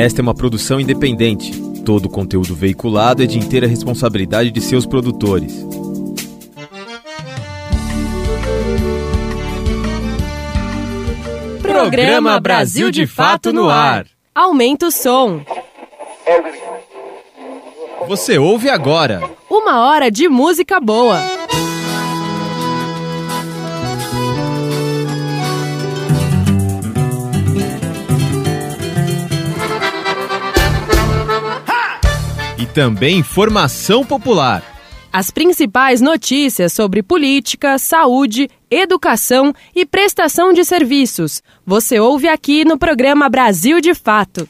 Esta é uma produção independente. Todo o conteúdo veiculado é de inteira responsabilidade de seus produtores. Programa Brasil de Fato no ar. Aumenta o som. Você ouve agora. 1 hora de música boa. E também informação popular. As principais notícias sobre política, saúde, educação e prestação de serviços. Você ouve aqui no programa Brasil de Fato.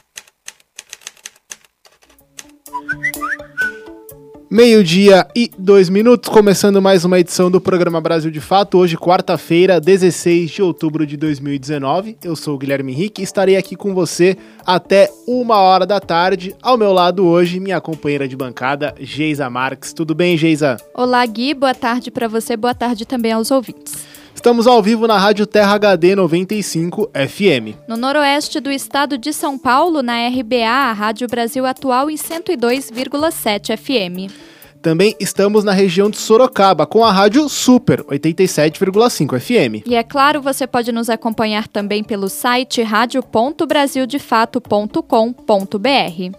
12:02, começando mais uma edição do programa Brasil de Fato. Hoje, quarta-feira, 16 de outubro de 2019. Eu sou o Guilherme Henrique e estarei aqui com você até 1h da tarde. Ao meu lado hoje, minha companheira de bancada, Geisa Marques. Tudo bem, Geisa? Olá, Gui. Boa tarde para você. Boa tarde também aos ouvintes. Estamos ao vivo na Rádio Terra HD 95 FM. No noroeste do estado de São Paulo, na RBA, a Rádio Brasil Atual em 102,7 FM. Também estamos na região de Sorocaba, com a Rádio Super 87,5 FM. E é claro, você pode nos acompanhar também pelo site radio.brasildefato.com.br.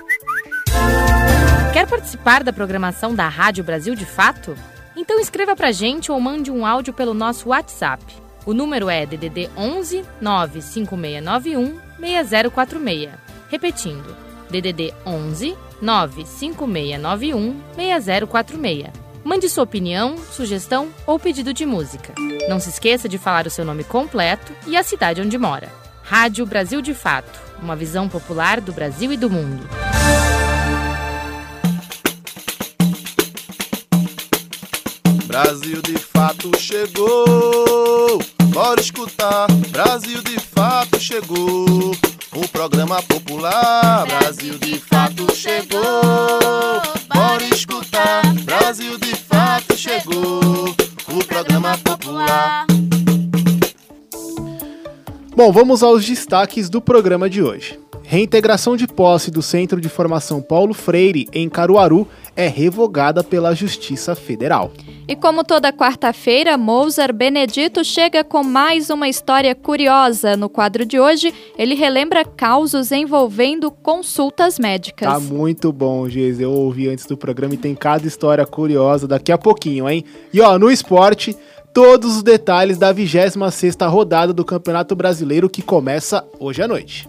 Quer participar da programação da Rádio Brasil de Fato? Então escreva pra gente ou mande um áudio pelo nosso WhatsApp. O número é DDD 11 95691 6046. Repetindo, DDD 11 95691 6046. Mande sua opinião, sugestão ou pedido de música. Não se esqueça de falar o seu nome completo e a cidade onde mora. Rádio Brasil de Fato, uma visão popular do Brasil e do mundo. Brasil de Fato chegou, bora escutar. Brasil de Fato chegou, o programa popular. Brasil de Fato chegou, bora escutar. Brasil de Fato chegou, o programa popular. Bom, vamos aos destaques do programa de hoje. Reintegração de posse do Centro de Formação Paulo Freire, em Caruaru, é revogada pela Justiça Federal. E como toda quarta-feira, Mozart Benedito chega com mais uma história curiosa. No quadro de hoje, ele relembra causos envolvendo consultas médicas. Tá muito bom, Geis. Eu ouvi antes do programa e tem cada história curiosa daqui a pouquinho, hein? E no esporte, todos os detalhes da 26ª rodada do Campeonato Brasileiro que começa hoje à noite.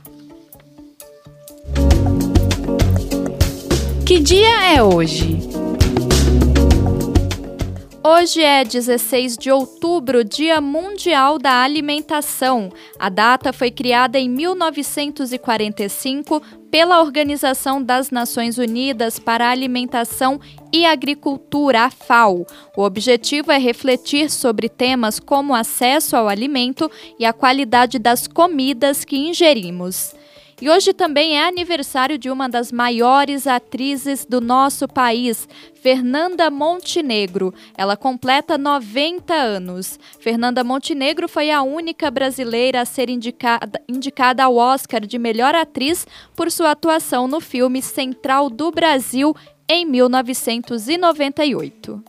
Que dia é hoje? Hoje é 16 de outubro, Dia Mundial da Alimentação. A data foi criada em 1945 pela Organização das Nações Unidas para a Alimentação e Agricultura, a FAO. O objetivo é refletir sobre temas como acesso ao alimento e a qualidade das comidas que ingerimos. E hoje também é aniversário de uma das maiores atrizes do nosso país, Fernanda Montenegro. Ela completa 90 anos. Fernanda Montenegro foi a única brasileira a ser indicada ao Oscar de melhor atriz por sua atuação no filme Central do Brasil em 1998.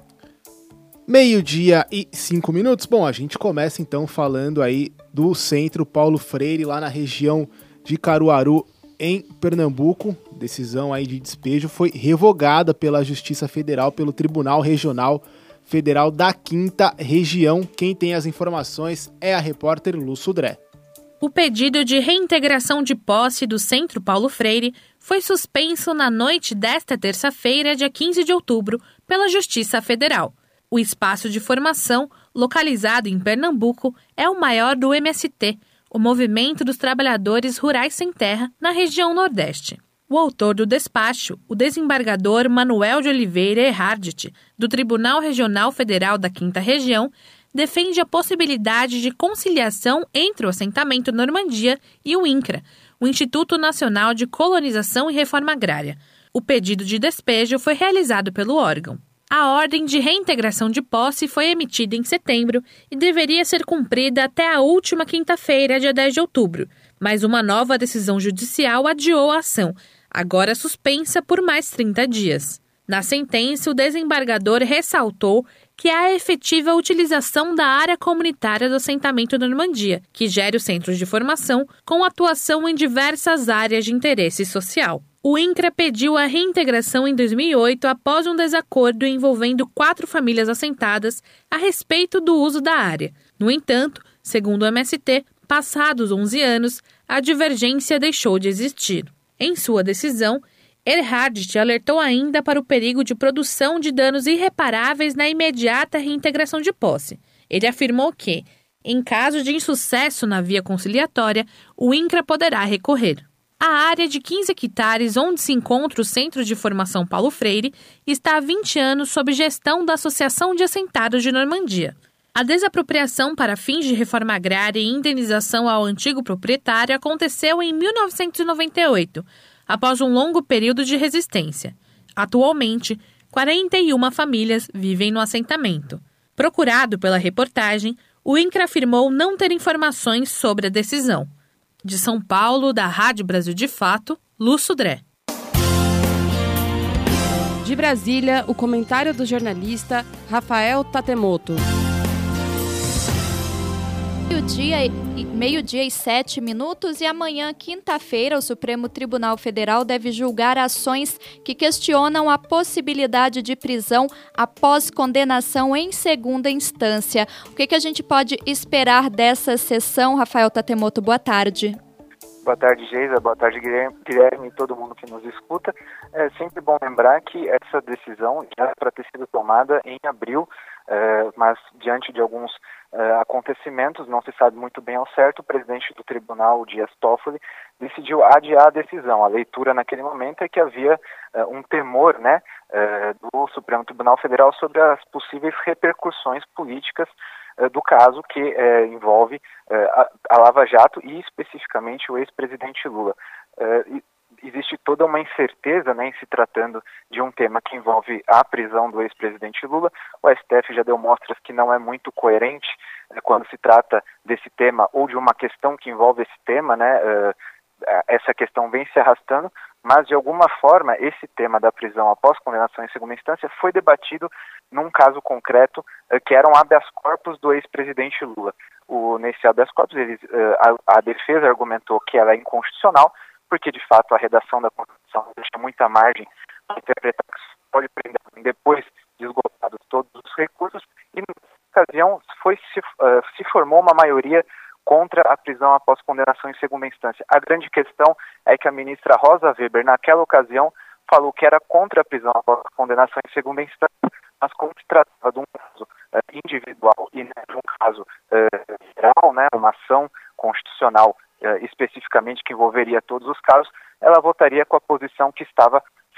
12:05. Bom, a gente começa então falando aí do Centro Paulo Freire, lá na região de Caruaru, em Pernambuco. Decisão aí de despejo foi revogada pela Justiça Federal, pelo Tribunal Regional Federal da 5ª Região. Quem tem as informações é a repórter Lu Sudré. O pedido de reintegração de posse do Centro Paulo Freire foi suspenso na noite desta terça-feira, dia 15 de outubro, pela Justiça Federal. O espaço de formação, localizado em Pernambuco, é o maior do MST, o Movimento dos Trabalhadores Rurais Sem Terra, na região Nordeste. O autor do despacho, o desembargador Manuel de Oliveira Erhardt, do Tribunal Regional Federal da 5ª Região, defende a possibilidade de conciliação entre o assentamento Normandia e o INCRA, o Instituto Nacional de Colonização e Reforma Agrária. O pedido de despejo foi realizado pelo órgão. A ordem de reintegração de posse foi emitida em setembro e deveria ser cumprida até a última quinta-feira, dia 10 de outubro, Mas uma nova decisão judicial adiou a ação, agora suspensa por mais 30 dias. Na sentença, o desembargador ressaltou que há a efetiva utilização da área comunitária do assentamento Normandia, que gere o centro de formação, com atuação em diversas áreas de interesse social. O INCRA pediu a reintegração em 2008 após um desacordo envolvendo 4 famílias assentadas a respeito do uso da área. No entanto, segundo o MST, passados 11 anos, a divergência deixou de existir. Em sua decisão, Erhard alertou ainda para o perigo de produção de danos irreparáveis na imediata reintegração de posse. Ele afirmou que, em caso de insucesso na via conciliatória, o INCRA poderá recorrer. A área de 15 hectares onde se encontra o Centro de Formação Paulo Freire está há 20 anos sob gestão da Associação de Assentados de Normandia. A desapropriação para fins de reforma agrária e indenização ao antigo proprietário aconteceu em 1998, após um longo período de resistência. Atualmente, 41 famílias vivem no assentamento. Procurado pela reportagem, o INCRA afirmou não ter informações sobre a decisão. De São Paulo, da Rádio Brasil de Fato, Lu Sudré. De Brasília, o comentário do jornalista Rafael Tatemoto. Meio-dia e 7 minutos, e amanhã, quinta-feira, o Supremo Tribunal Federal deve julgar ações que questionam a possibilidade de prisão após condenação em segunda instância. O que a gente pode esperar dessa sessão? Rafael Tatemoto, boa tarde. Boa tarde, Geisa. Boa tarde, Guilherme e todo mundo que nos escuta. É sempre bom lembrar que essa decisão já era para ter sido tomada em abril, mas diante de alguns acontecimentos, não se sabe muito bem ao certo, o presidente do tribunal, Dias Toffoli, decidiu adiar a decisão. A leitura naquele momento é que havia um temor, do Supremo Tribunal Federal sobre as possíveis repercussões políticas do caso que envolve a Lava Jato e especificamente o ex-presidente Lula. Existe toda uma incerteza, em se tratando de um tema que envolve a prisão do ex-presidente Lula. O STF já deu mostras que não é muito coerente quando se trata desse tema ou de uma questão que envolve esse tema, essa questão vem se arrastando, mas de alguma forma esse tema da prisão após condenação em segunda instância foi debatido num caso concreto que era um habeas corpus do ex-presidente Lula. Nesse habeas corpus a defesa argumentou que ela é inconstitucional, porque de fato a redação da Constituição deixa muita margem para interpretar que se pode prender depois de esgotados todos os recursos, e nessa ocasião se formou uma maioria contra a prisão após condenação em segunda instância. A grande questão é que a ministra Rosa Weber, naquela ocasião, falou que era contra a prisão após condenação em segunda instância, mas como se tratava de um caso individual e de um caso geral, uma ação constitucional especificamente que envolveria todos os casos, ela votaria com a posição que estava.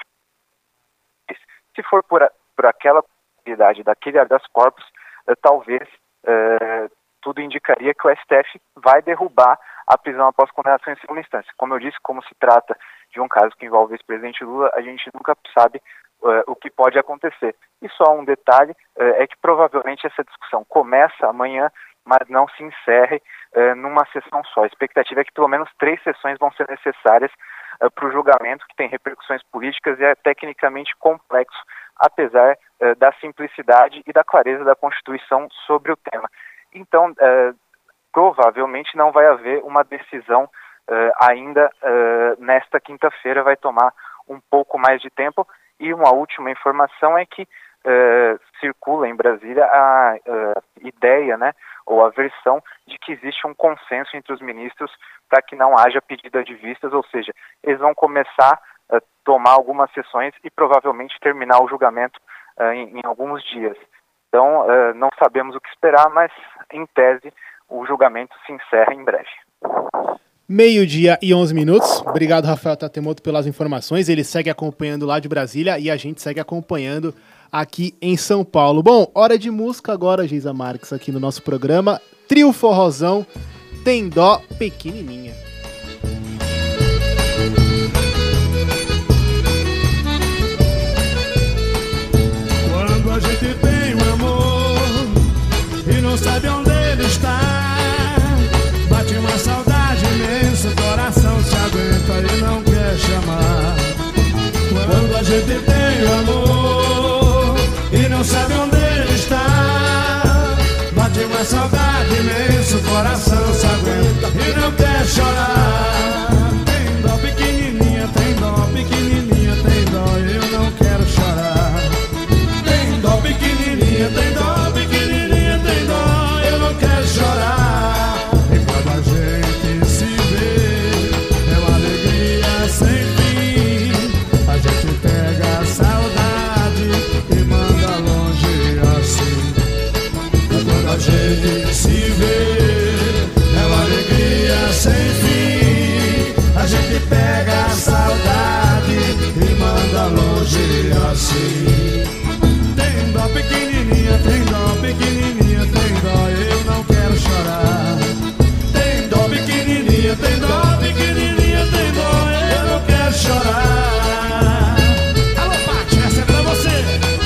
Se for por aquela possibilidade daquele habeas corpus, talvez tudo indicaria que o STF vai derrubar a prisão após condenação em segunda instância. Como eu disse, como se trata de um caso que envolve o ex-presidente Lula, a gente nunca sabe o que pode acontecer. E só um detalhe é que provavelmente essa discussão começa amanhã, mas não se encerre numa sessão só. A expectativa é que pelo menos 3 sessões vão ser necessárias para o julgamento, que tem repercussões políticas e é tecnicamente complexo, apesar da simplicidade e da clareza da Constituição sobre o tema. Então, provavelmente não vai haver uma decisão ainda nesta quinta-feira, vai tomar um pouco mais de tempo. E uma última informação é que circula em Brasília a ideia, ou a versão de que existe um consenso entre os ministros para que não haja pedida de vistas, ou seja, eles vão começar a tomar algumas sessões e provavelmente terminar o julgamento em alguns dias. Então, não sabemos o que esperar, mas, em tese, o julgamento se encerra em breve. 12:11. Obrigado, Rafael Tatemoto, pelas informações. Ele segue acompanhando lá de Brasília e a gente segue acompanhando aqui em São Paulo. Bom, hora de música agora, Geisa Marques, aqui no nosso programa. Trio Forrozão, Tem Dó Pequenininha. Quando a gente tem um amor e não sabe onde ele está, bate uma saudade imensa. sabe onde ele está. Bate uma saudade imensa, o coração se aguenta e não quer chorar. Tem dó pequenininha, tem dó pequenininha, tem dó, eu não quero chorar. Tem dó pequenininha, tem dó pequenininha, tem dó, eu não quero chorar. E quando a gente se vê, é uma alegria sem fim. A gente pega a saudade e manda longe assim. Quando a gente se vê, é uma alegria sem fim. A gente pega a saudade e manda longe assim. Tem dó pequenininha, tem dó pequenininha, tem dó, eu não quero chorar. Tem dó pequenininha, tem dó pequenininha, tem dó, eu não quero chorar. Alô, Paty, essa é pra você.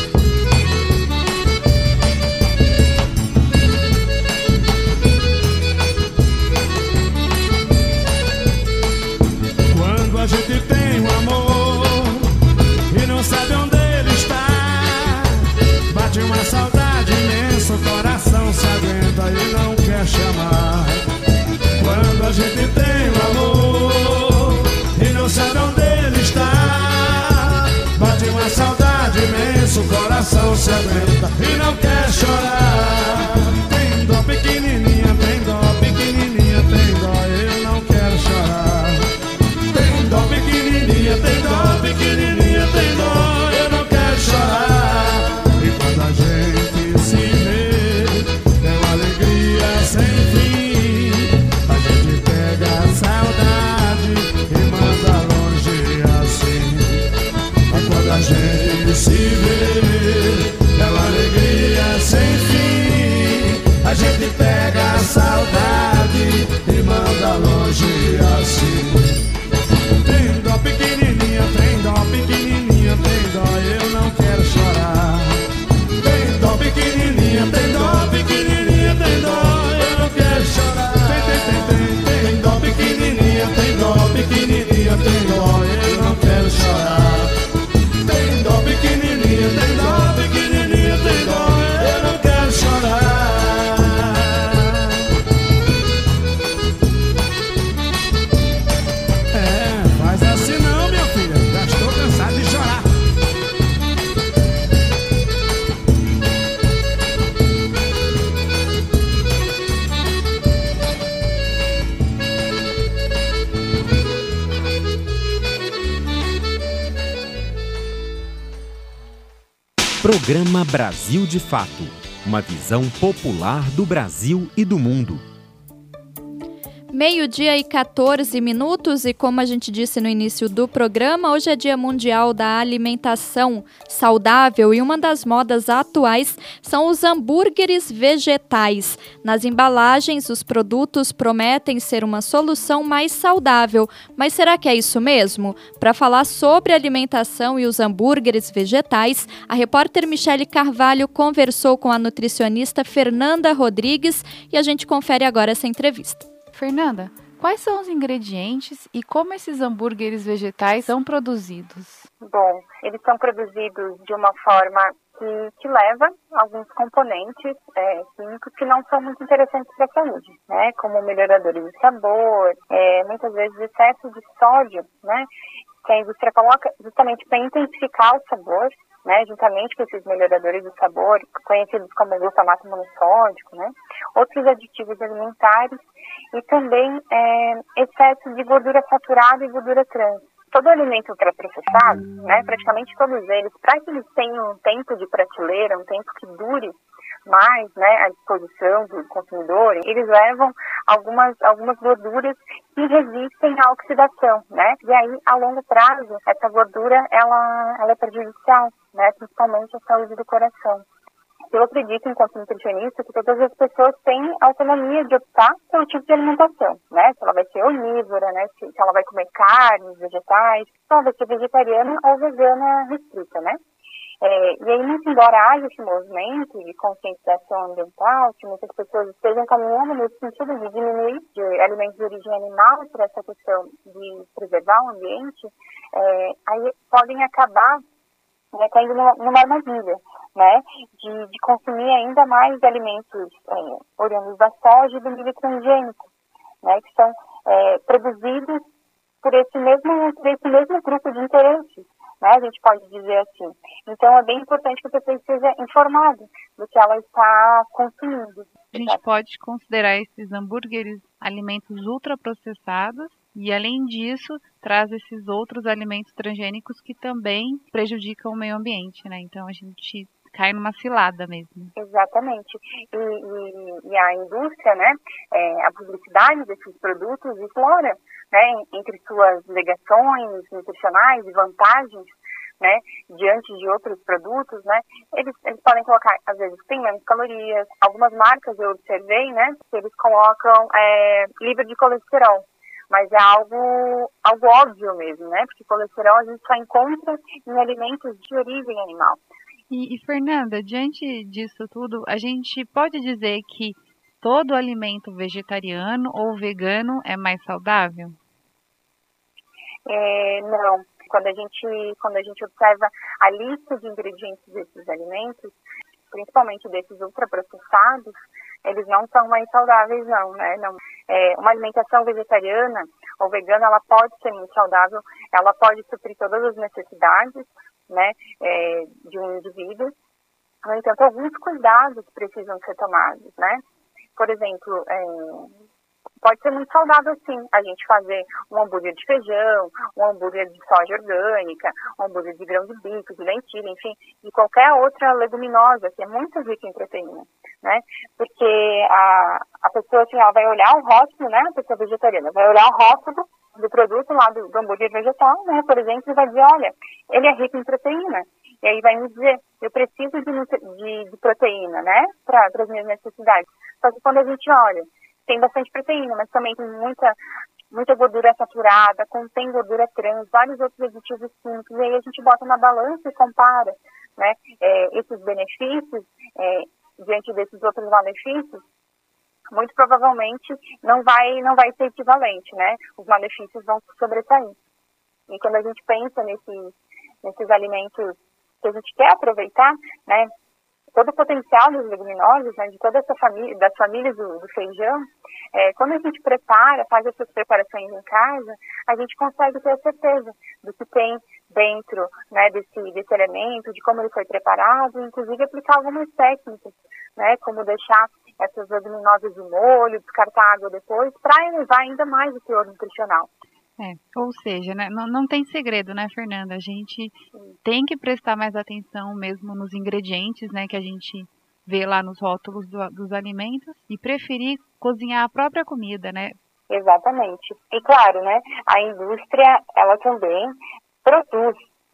Quando a gente tem um amor e não sabe onde ele está, bate uma saudade imensa, o coração se aguenta e não quer chamar. Quando a gente tem um amor e não sabe onde ele está, bate uma saudade imensa, o coração se aguenta e não quer chorar. Tem dó pequenininha, tem dó pequenininha, tem dó, eu não quero chorar. Tem dó pequenininha, tem dó pequenininha, tem dó, eu não quero chorar. E quando a gente se vê, é uma alegria sem fim. A gente pega a saudade e manda longe assim. Mas quando a gente se vê, é uma alegria sem fim. A gente pega a saudade e manda longe assim. Tem dó pequenininha, tem dó pequenininha, tem dó, eu não quero chorar. Tem dó pequenininha, tem dó pequenininha, tem dó, eu não quero chorar. Tem dó pequenininha, tem dó pequenininha, tem dó, eu não quero chorar. Tem dó pequenininha, tem dó pequenininha, tem dó, eu não quero chorar. Faz assim não, minha filha, já estou cansado de chorar. Programa Brasil de Fato. Uma visão popular do Brasil e do mundo. 12:14, e como a gente disse no início do programa, hoje é Dia Mundial da Alimentação Saudável e uma das modas atuais são os hambúrgueres vegetais. Nas embalagens, os produtos prometem ser uma solução mais saudável, mas será que é isso mesmo? Para falar sobre alimentação e os hambúrgueres vegetais, a repórter Michele Carvalho conversou com a nutricionista Fernanda Rodrigues e a gente confere agora essa entrevista. Fernanda, quais são os ingredientes e como esses hambúrgueres vegetais são produzidos? Bom, eles são produzidos de uma forma que leva alguns componentes químicos que não são muito interessantes para a saúde, né? Como melhoradores de sabor, muitas vezes excesso de sódio, né? Que a indústria coloca justamente para intensificar o sabor, né, juntamente com esses melhoradores do sabor, conhecidos como glutamato monossódico, né, outros aditivos alimentares e também excesso de gordura saturada e gordura trans. Todo alimento ultraprocessado, né, praticamente todos eles, para que eles tenham um tempo de prateleira, um tempo que dure mais, né, à disposição do consumidor, eles levam algumas gorduras que resistem à oxidação, né? E aí, a longo prazo, essa gordura, ela é prejudicial, né? Principalmente à saúde do coração. Eu acredito, enquanto nutricionista, que todas as pessoas têm autonomia de optar pelo tipo de alimentação, né? Se ela vai ser onívora, né? Se ela vai comer carnes, vegetais, se ela vai ser vegetariana ou vegana restrita, né? E aí, muito embora haja esse movimento de conscientização ambiental, que muitas pessoas estejam caminhando nesse sentido de diminuir de alimentos de origem animal por essa questão de preservar o ambiente, aí podem acabar caindo numa armadilha, né, de consumir ainda mais alimentos oriundos da soja e do milho transgênico, né, que são produzidos por esse mesmo grupo de interesses, né, a gente pode dizer assim. Então é bem importante que a pessoa esteja informada do que ela está consumindo. A gente pode considerar esses hambúrgueres alimentos ultraprocessados e, além disso, traz esses outros alimentos transgênicos que também prejudicam o meio ambiente, né? Então a gente cai numa cilada mesmo. Exatamente. E a indústria, né, a publicidade desses produtos explora, né, entre suas alegações nutricionais e vantagens, né, diante de outros produtos, né, eles podem colocar, às vezes, tem menos calorias. Algumas marcas eu observei, né, que eles colocam livre de colesterol. Mas é algo óbvio mesmo, né, porque colesterol a gente só encontra em alimentos de origem animal. E Fernanda, diante disso tudo, a gente pode dizer que todo alimento vegetariano ou vegano é mais saudável? Não. Quando a gente observa a lista de ingredientes desses alimentos, principalmente desses ultraprocessados, eles não são mais saudáveis, não, né? Não. Uma alimentação vegetariana ou vegana, ela pode ser muito saudável, ela pode suprir todas as necessidades, né, de um indivíduo. No entanto, alguns cuidados precisam ser tomados, né? Por exemplo, pode ser muito saudável, sim, a gente fazer um hambúrguer de feijão, um hambúrguer de soja orgânica, um hambúrguer de grão de bico, de lentilha, enfim, de qualquer outra leguminosa, que é muito rica em proteína, né? Porque a pessoa, assim, ela vai olhar o rótulo, né? A pessoa vegetariana vai olhar o rótulo do produto lá do hambúrguer vegetal, né? Por exemplo, e vai dizer, olha, ele é rico em proteína. E aí vai me dizer, eu preciso de proteína, né? Para as minhas necessidades. Só que quando a gente olha, tem bastante proteína, mas também tem muita gordura saturada, contém gordura trans, vários outros aditivos químicos, e aí a gente bota na balança e compara, né, esses benefícios diante desses outros malefícios, muito provavelmente não vai ser equivalente, né, os malefícios vão sobressair. E quando a gente pensa nesses alimentos que a gente quer aproveitar, né, todo o potencial dos leguminosas, né, de toda essa família, das famílias do feijão, quando a gente faz essas preparações em casa, a gente consegue ter a certeza do que tem dentro, né, desse elemento, de como ele foi preparado, inclusive aplicar algumas técnicas, né, como deixar essas leguminosas de molho, descartar a água depois, para elevar ainda mais o teor nutricional. Ou seja, né, não tem segredo, né, Fernanda? A gente tem que prestar mais atenção mesmo nos ingredientes, né, que a gente vê lá nos rótulos dos alimentos e preferir cozinhar a própria comida, né? Exatamente. E claro, né, a indústria, ela também produz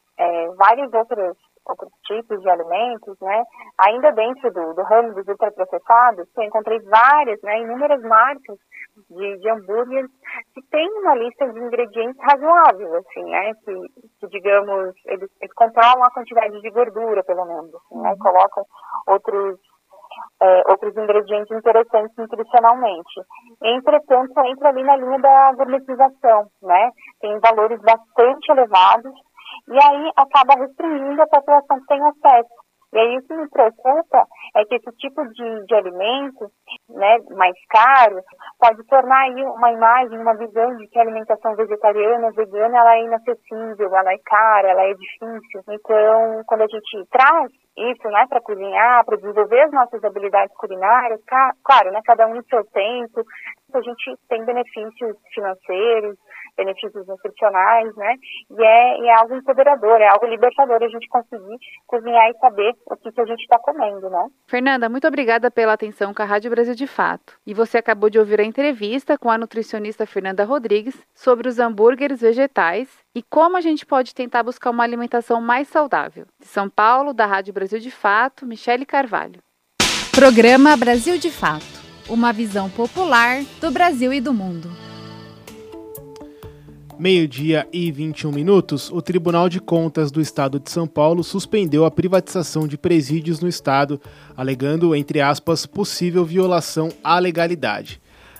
vários outros tipos de alimentos, né? Ainda dentro do ramo dos ultraprocessados, eu encontrei várias, né, inúmeras marcas de hambúrgueres que tem uma lista de ingredientes razoável, assim, né? Que digamos, eles controlam a quantidade de gordura, pelo menos, assim, né? Colocam outros ingredientes interessantes nutricionalmente. Entretanto, entra ali na linha da gourmetização, né? Tem valores bastante elevados e aí acaba restringindo a população que tem acesso. E aí o que me preocupa é que esse tipo de alimento, né, mais caro, pode tornar aí uma imagem, uma visão de que a alimentação vegetariana, vegana, ela é inacessível, ela é cara, ela é difícil. Então, quando a gente traz isso, né, para cozinhar, para desenvolver as nossas habilidades culinárias, claro, né, cada um no seu tempo, a gente tem benefícios financeiros, benefícios nutricionais, né, e é algo empoderador, é algo libertador a gente conseguir cozinhar e saber o que a gente está comendo, né. Fernanda, muito obrigada pela atenção com a Rádio Brasil de Fato. E você acabou de ouvir a entrevista com a nutricionista Fernanda Rodrigues sobre os hambúrgueres vegetais e como a gente pode tentar buscar uma alimentação mais saudável. De São Paulo, da Rádio Brasil de Fato, Michele Carvalho. Programa Brasil de Fato. Uma visão popular do Brasil e do mundo. 12h21, o Tribunal de Contas do Estado de São Paulo suspendeu a privatização de presídios no estado, alegando, entre aspas, possível violação à legalidade.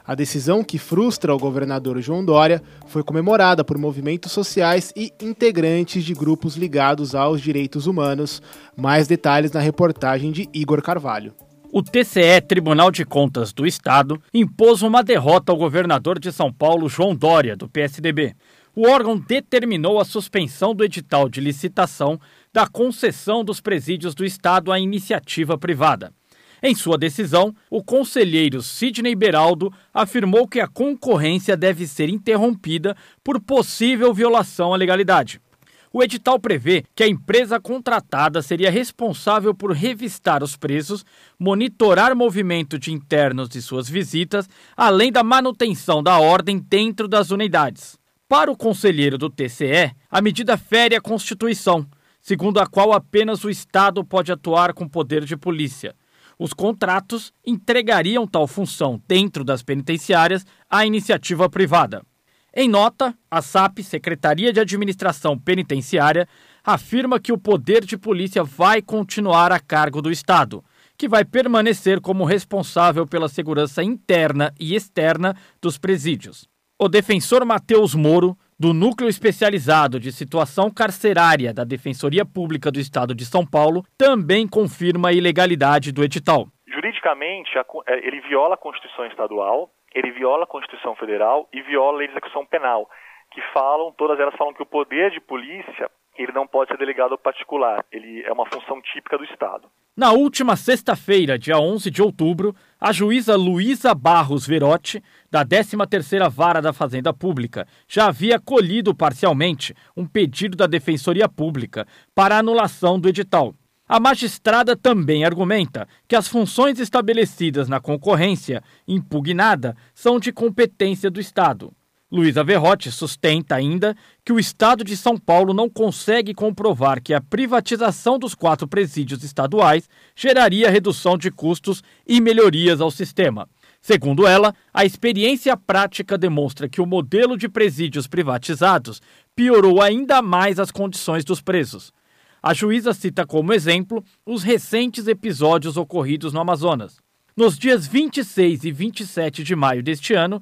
A decisão, que frustra o governador João Dória, foi comemorada por movimentos sociais e integrantes de grupos ligados aos direitos humanos. Mais detalhes na reportagem de Igor Carvalho. O TCE, Tribunal de Contas do Estado, impôs uma derrota ao governador de São Paulo, João Dória, do PSDB. O órgão determinou a suspensão do edital de licitação da concessão dos presídios do Estado à iniciativa privada. Em sua decisão, o conselheiro Sidney Beraldo afirmou que a concorrência deve ser interrompida por possível violação à legalidade. O edital prevê que a empresa contratada seria responsável por revistar os presos, monitorar movimento de internos e suas visitas, além da manutenção da ordem dentro das unidades. Para o conselheiro do TCE, a medida fere a Constituição, segundo a qual apenas o Estado pode atuar com poder de polícia. Os contratos entregariam tal função dentro das penitenciárias à iniciativa privada. Em nota, a SAP, Secretaria de Administração Penitenciária, afirma que o poder de polícia vai continuar a cargo do Estado, que vai permanecer como responsável pela segurança interna e externa dos presídios. O defensor Matheus Moro, do Núcleo Especializado de Situação Carcerária da Defensoria Pública do Estado de São Paulo, também confirma a ilegalidade do edital. Juridicamente, ele viola a Constituição Estadual, ele viola a Constituição Federal e viola a Lei de Execução Penal, que todas elas falam que o poder de polícia ele não pode ser delegado ao particular, ele é uma função típica do Estado. Na última sexta-feira, dia 11 de outubro, a juíza Luísa Barros Verotti, da 13ª Vara da Fazenda Pública, já havia acolhido parcialmente um pedido da Defensoria Pública para a anulação do edital. A magistrada também argumenta que as funções estabelecidas na concorrência impugnada são de competência do Estado. Luísa Verotti sustenta ainda que o Estado de São Paulo não consegue comprovar que a privatização dos 4 presídios estaduais geraria redução de custos e melhorias ao sistema. Segundo ela, a experiência prática demonstra que o modelo de presídios privatizados piorou ainda mais as condições dos presos. A juíza cita como exemplo os recentes episódios ocorridos no Amazonas. Nos dias 26 e 27 de maio deste ano,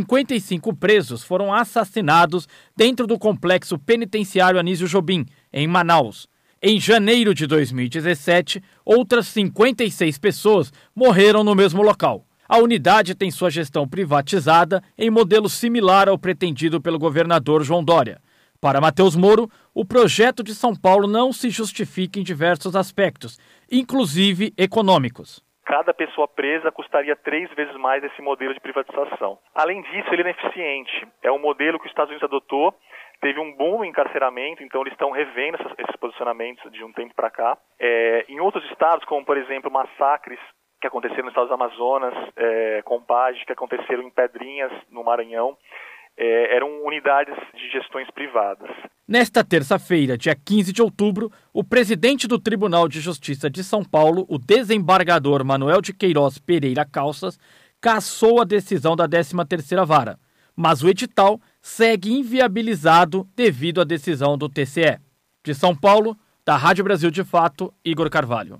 55 presos foram assassinados dentro do complexo penitenciário Anísio Jobim, em Manaus. Em janeiro de 2017, outras 56 pessoas morreram no mesmo local. A unidade tem sua gestão privatizada em modelo similar ao pretendido pelo governador João Dória. Para Matheus Moro, o projeto de São Paulo não se justifica em diversos aspectos, inclusive econômicos. Cada pessoa presa custaria 3 vezes mais esse modelo de privatização. Além disso, ele é ineficiente. É um modelo que os Estados Unidos adotou, teve um boom em encarceramento, então eles estão revendo esses posicionamentos de um tempo para cá. Em outros estados, como por exemplo massacres que aconteceram no estado do Amazonas, Compage, que aconteceram em Pedrinhas, no Maranhão, eram unidades de gestões privadas. Nesta terça-feira, dia 15 de outubro, o presidente do Tribunal de Justiça de São Paulo, o desembargador Manuel de Queiroz Pereira Calças, cassou a decisão da 13ª Vara, mas o edital segue inviabilizado devido à decisão do TCE. De São Paulo, da Rádio Brasil de Fato, Igor Carvalho.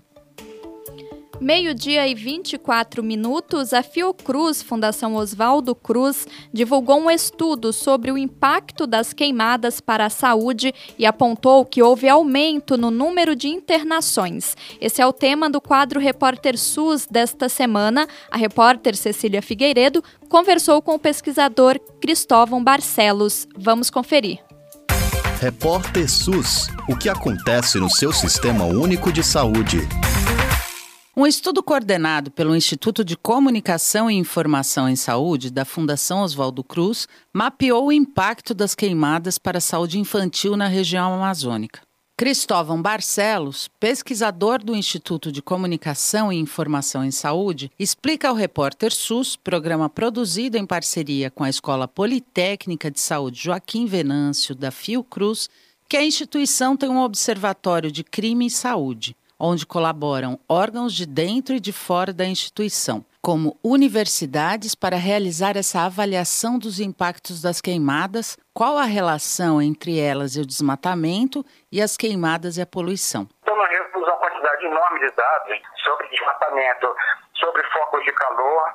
12:24, a Fiocruz, Fundação Oswaldo Cruz, divulgou um estudo sobre o impacto das queimadas para a saúde e apontou que houve aumento no número de internações. Esse é o tema do quadro Repórter SUS desta semana. A repórter Cecília Figueiredo conversou com o pesquisador Cristóvão Barcelos. Vamos conferir. Repórter SUS. O que acontece no seu Sistema Único de Saúde? Um estudo coordenado pelo Instituto de Comunicação e Informação em Saúde da Fundação Oswaldo Cruz mapeou o impacto das queimadas para a saúde infantil na região amazônica. Cristóvão Barcelos, pesquisador do Instituto de Comunicação e Informação em Saúde, explica ao Repórter SUS, programa produzido em parceria com a Escola Politécnica de Saúde Joaquim Venâncio, da Fiocruz, que a instituição tem um observatório de crime e saúde, onde colaboram órgãos de dentro e de fora da instituição, como universidades, para realizar essa avaliação dos impactos das queimadas, qual a relação entre elas e o desmatamento e as queimadas e a poluição. Então, nós recebemos uma quantidade enorme de dados sobre desmatamento, sobre focos de calor,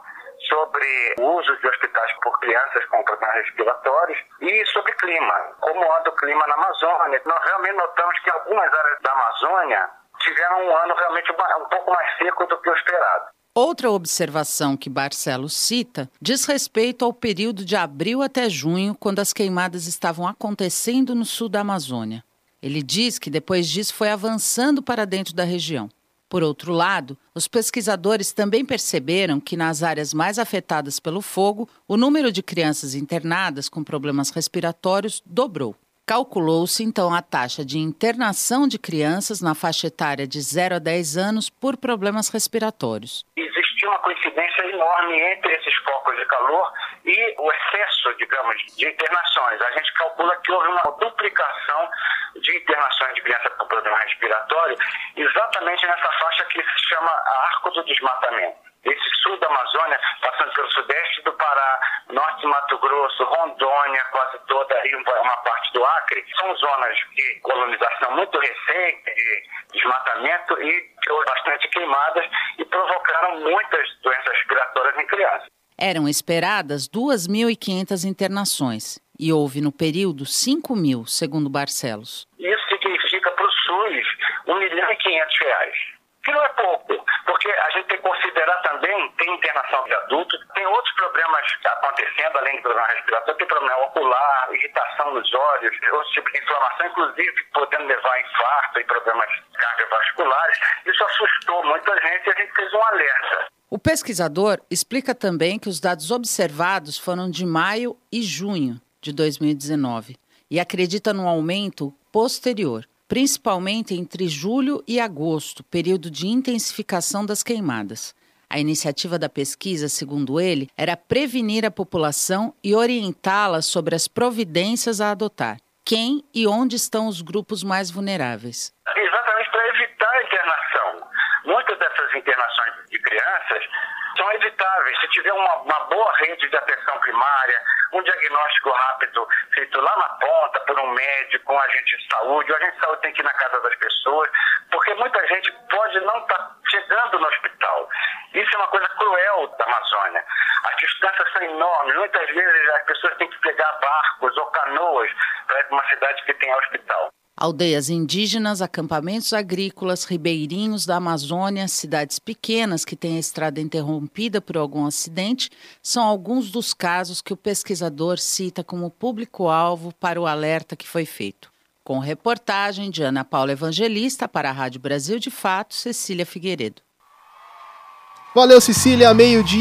sobre o uso de hospitais por crianças com problemas respiratórios e sobre clima, como anda o clima na Amazônia. Nós realmente notamos que algumas áreas da Amazônia tiveram um ano realmente um pouco mais seco do que o esperado. Outra observação que Barcelos cita diz respeito ao período de abril até junho, quando as queimadas estavam acontecendo no sul da Amazônia. Ele diz que depois disso foi avançando para dentro da região. Por outro lado, os pesquisadores também perceberam que nas áreas mais afetadas pelo fogo, o número de crianças internadas com problemas respiratórios dobrou. Calculou-se, então, a taxa de internação de crianças na faixa etária de 0 a 10 anos por problemas respiratórios. Existia uma coincidência enorme entre esses focos de calor e o excesso, digamos, de internações. A gente calcula que houve uma duplicação de internações de criança com problema respiratório exatamente nessa faixa que se chama Arco do Desmatamento. Esse sul da Amazônia, passando pelo sudeste do Pará, norte do Mato Grosso, Rondônia, quase toda, e uma parte do Acre, são zonas de colonização muito recente, de desmatamento e bastante queimadas e provocaram muitas doenças respiratórias em crianças. Eram esperadas 2.500 internações e houve no período 5.000, segundo Barcelos. Isso significa para o SUS R$ 1.500.000. Que não é pouco, porque a gente tem que considerar também, tem internação de adultos, tem outros problemas acontecendo, além do problema respiratório, tem problema ocular, irritação nos olhos, outros tipos de inflamação, inclusive podendo levar a infarto e problemas cardiovasculares. Isso assustou muita gente e a gente fez um alerta. O pesquisador explica também que os dados observados foram de maio e junho de 2019 e acredita num aumento posterior, principalmente entre julho e agosto, período de intensificação das queimadas. A iniciativa da pesquisa, segundo ele, era prevenir a população e orientá-la sobre as providências a adotar. Quem e onde estão os grupos mais vulneráveis? Exatamente para evitar a internação. Muitas dessas internações de crianças são evitáveis se tiver uma boa rede de atenção primária, um diagnóstico rápido feito lá na ponta por um médico, um agente de saúde. O agente de saúde tem que ir na casa das pessoas, porque muita gente pode não estar chegando no hospital. Isso é uma coisa cruel da Amazônia. As distâncias são enormes. Muitas vezes as pessoas têm que pegar barcos ou canoas para ir para uma cidade que tenha hospital. Aldeias indígenas, acampamentos agrícolas, ribeirinhos da Amazônia, cidades pequenas que têm a estrada interrompida por algum acidente, são alguns dos casos que o pesquisador cita como público-alvo para o alerta que foi feito. Com reportagem de Ana Paula Evangelista para a Rádio Brasil de Fato, Cecília Figueiredo. Valeu, Cecília.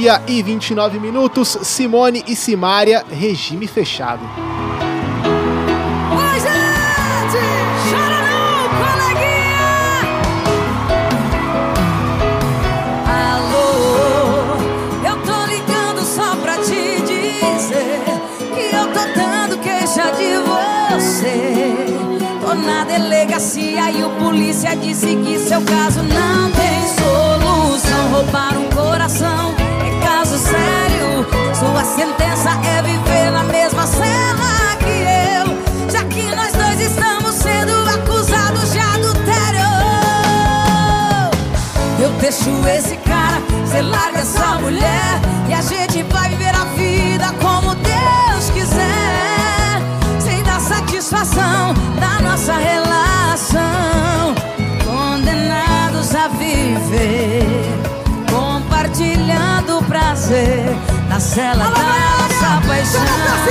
12:29. Simone e Simária, regime fechado. Tô na delegacia e o polícia disse que seu caso não tem solução. Roubar um coração é caso sério. Sua sentença é viver na mesma cela que eu, já que nós dois estamos sendo acusados de adultério. Eu deixo esse cara, cê larga essa mulher e a gente vai viver a vida como Deus quiser. Satisfação da nossa relação, condenados a viver, compartilhando o prazer na cela da nossa paixão.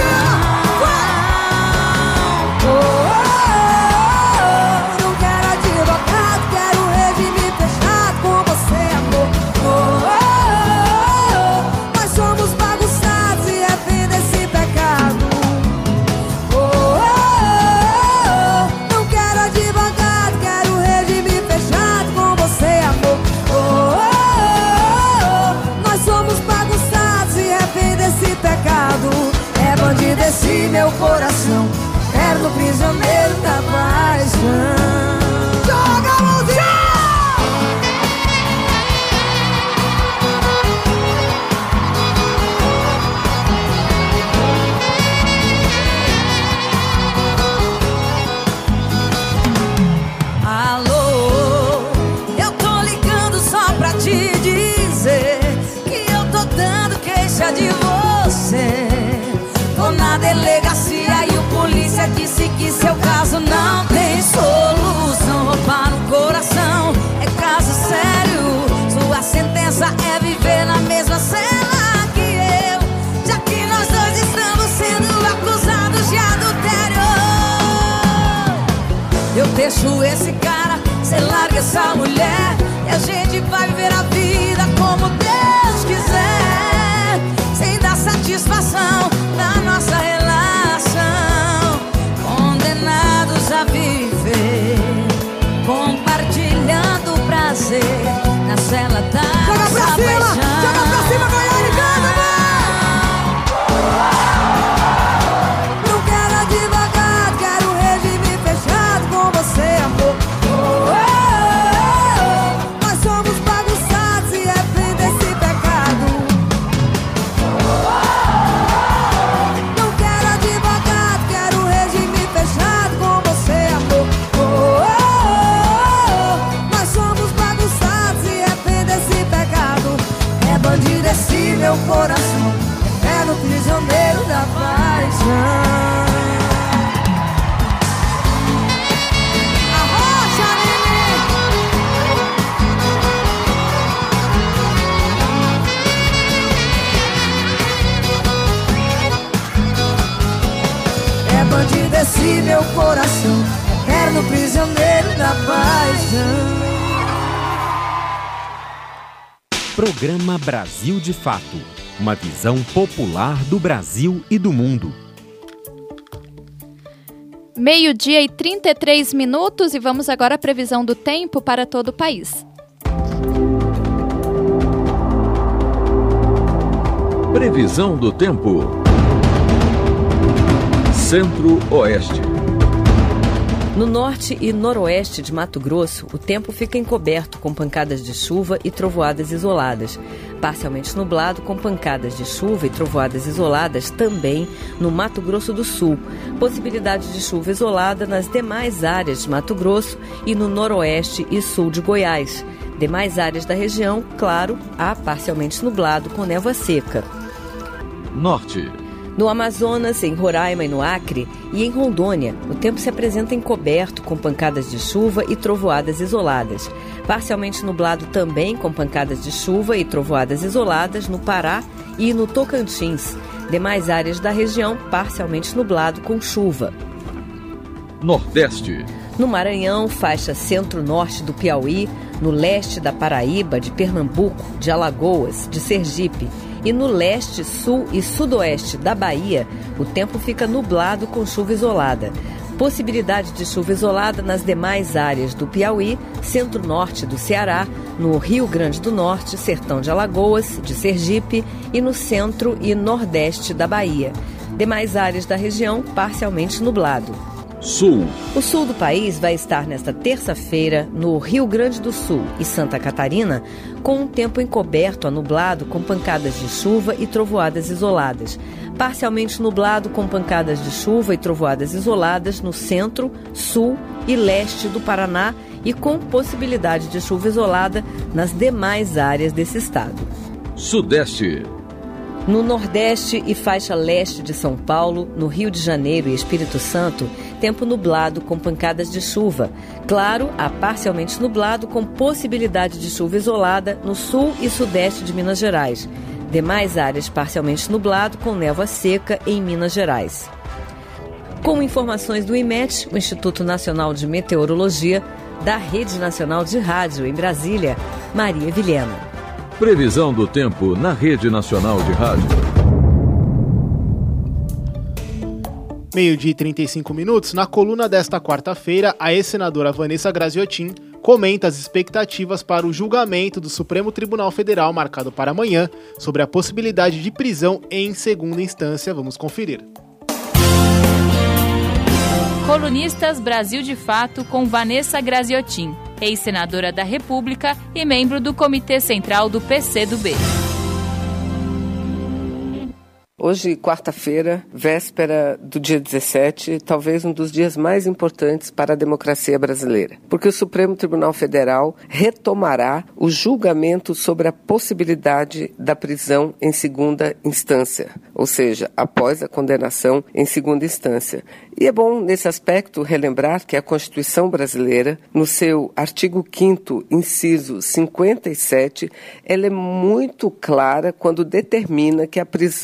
Não quero advogado, quero regime fechado com você, amor. Nós somos bagunçados e é fim desse pecado. Desse meu coração, eterno prisioneiro da paixão. Joga a mãozinha! Alô, eu tô ligando só pra te dizer que eu tô dando queixa deixo esse cara, cê larga essa mulher, e a gente vai viver a vida como Deus quiser, sem dar satisfação na nossa relação, condenados a viver, compartilhando o prazer na cela da nossa paixão. Joga pra cima, Goiânia, e canta, não quero advogado, quero regime fechado com você, amor. Nós somos bagunçados e refém desse pecado. Não quero advogado, quero regime fechado com você, amor. Nós somos bagunçados e refém desse pecado. É bandido esse meu coração, é no prisioneiro da paixão. É bandido esse meu coração, eterno prisioneiro da paixão. Programa Brasil de Fato. Uma visão popular do Brasil e do mundo. 12:33 e vamos agora à previsão do tempo para todo o país. Previsão do tempo. Centro-Oeste. No norte e noroeste de Mato Grosso, o tempo fica encoberto com pancadas de chuva e trovoadas isoladas. Parcialmente nublado com pancadas de chuva e trovoadas isoladas também no Mato Grosso do Sul. Possibilidade de chuva isolada nas demais áreas de Mato Grosso e no noroeste e sul de Goiás. Demais áreas da região, claro, há parcialmente nublado com névoa seca. Norte. No Amazonas, em Roraima e no Acre e em Rondônia, o tempo se apresenta encoberto com pancadas de chuva e trovoadas isoladas. Parcialmente nublado também com pancadas de chuva e trovoadas isoladas no Pará e no Tocantins. Demais áreas da região, parcialmente nublado com chuva. Nordeste. No Maranhão, faixa centro-norte do Piauí, no leste da Paraíba, de Pernambuco, de Alagoas, de Sergipe, e no leste, sul e sudoeste da Bahia, o tempo fica nublado com chuva isolada. Possibilidade de chuva isolada nas demais áreas do Piauí, centro-norte do Ceará, no Rio Grande do Norte, sertão de Alagoas, de Sergipe e no centro e nordeste da Bahia. Demais áreas da região, parcialmente nublado. Sul. O sul do país vai estar nesta terça-feira no Rio Grande do Sul e Santa Catarina com um tempo encoberto a nublado com pancadas de chuva e trovoadas isoladas. Parcialmente nublado com pancadas de chuva e trovoadas isoladas no centro, sul e leste do Paraná e com possibilidade de chuva isolada nas demais áreas desse estado. Sudeste. No Nordeste e faixa leste de São Paulo, no Rio de Janeiro e Espírito Santo, tempo nublado com pancadas de chuva. Claro, a parcialmente nublado com possibilidade de chuva isolada no sul e sudeste de Minas Gerais. Demais áreas parcialmente nublado com névoa seca em Minas Gerais. Com informações do IMET, o Instituto Nacional de Meteorologia, da Rede Nacional de Rádio em Brasília, Maria Vilhena. Previsão do tempo na Rede Nacional de Rádio. 12:35. Na coluna desta quarta-feira, a ex-senadora Vanessa Graziotin comenta as expectativas para o julgamento do Supremo Tribunal Federal marcado para amanhã sobre a possibilidade de prisão em segunda instância. Vamos conferir. Colunistas Brasil de Fato com Vanessa Graziotin, ex-senadora da República e membro do Comitê Central do PCdoB. Hoje, quarta-feira, véspera do dia 17, talvez um dos dias mais importantes para a democracia brasileira, porque o Supremo Tribunal Federal retomará o julgamento sobre a possibilidade da prisão em segunda instância, ou seja, após a condenação em segunda instância. E é bom, nesse aspecto, relembrar que a Constituição brasileira, no seu artigo 5º, inciso 57, ela é muito clara quando determina que a prisão de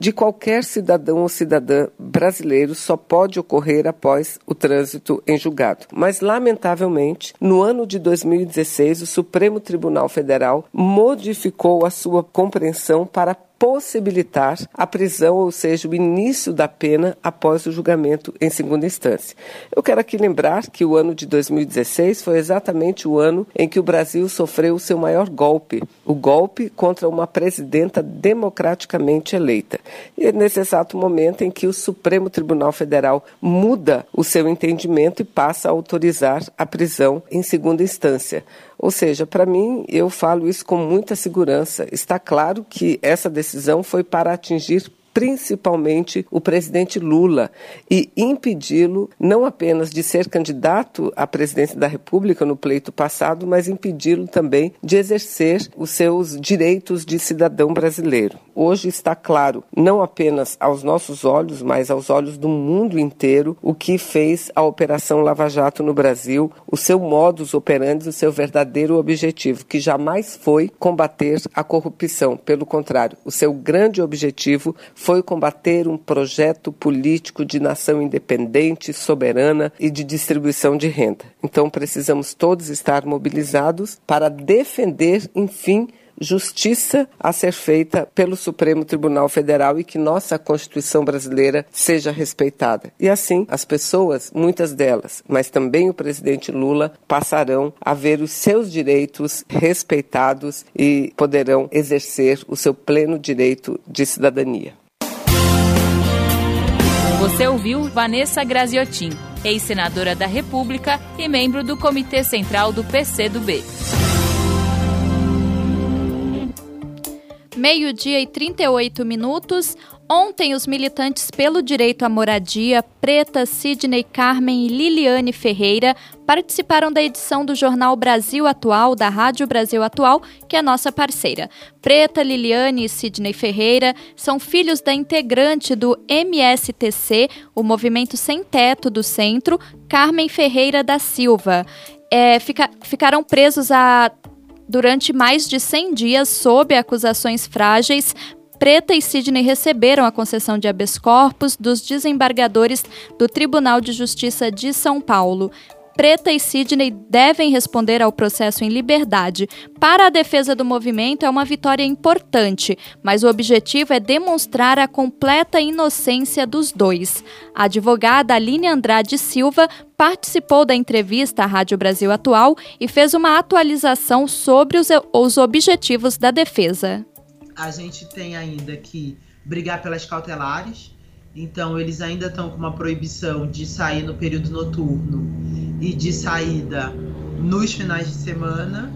de qualquer cidadão ou cidadã brasileiro só pode ocorrer após o trânsito em julgado. Mas, lamentavelmente, no ano de 2016, o Supremo Tribunal Federal modificou a sua compreensão para possibilitar a prisão, ou seja, o início da pena após o julgamento em segunda instância. Eu quero aqui lembrar que o ano de 2016 foi exatamente o ano em que o Brasil sofreu o seu maior golpe, o golpe contra uma presidenta democraticamente eleita. E é nesse exato momento em que o Supremo Tribunal Federal muda o seu entendimento e passa a autorizar a prisão em segunda instância. Ou seja, para mim, eu falo isso com muita segurança. Está claro que essa decisão foi para atingir principalmente o presidente Lula e impedi-lo não apenas de ser candidato à presidência da República no pleito passado, mas impedi-lo também de exercer os seus direitos de cidadão brasileiro. Hoje está claro, não apenas aos nossos olhos, mas aos olhos do mundo inteiro, o que fez a Operação Lava Jato no Brasil, o seu modus operandi, o seu verdadeiro objetivo, que jamais foi combater a corrupção. Pelo contrário, o seu grande objetivo foi combater um projeto político de nação independente, soberana e de distribuição de renda. Então precisamos todos estar mobilizados para defender, enfim, justiça a ser feita pelo Supremo Tribunal Federal e que nossa Constituição brasileira seja respeitada. E assim, as pessoas, muitas delas, mas também o presidente Lula, passarão a ver os seus direitos respeitados e poderão exercer o seu pleno direito de cidadania. Você ouviu Vanessa Graziotin, ex-senadora da República e membro do Comitê Central do PCdoB. 12:38. Ontem, os militantes pelo direito à moradia, Preta, Sidney, Carmen e Liliane Ferreira, participaram da edição do Jornal Brasil Atual, da Rádio Brasil Atual, que é nossa parceira. Preta, Liliane e Sidney Ferreira são filhos da integrante do MSTC, o Movimento Sem Teto do Centro, Carmen Ferreira da Silva. Ficaram presos durante mais de 100 dias sob acusações frágeis. Preta e Sidney receberam a concessão de habeas corpus dos desembargadores do Tribunal de Justiça de São Paulo. Preta e Sidney devem responder ao processo em liberdade. Para a defesa do movimento, é uma vitória importante, mas o objetivo é demonstrar a completa inocência dos dois. A advogada Aline Andrade Silva participou da entrevista à Rádio Brasil Atual e fez uma atualização sobre os objetivos da defesa. A gente tem ainda que brigar pelas cautelares, então eles ainda estão com uma proibição de sair no período noturno e de saída nos finais de semana.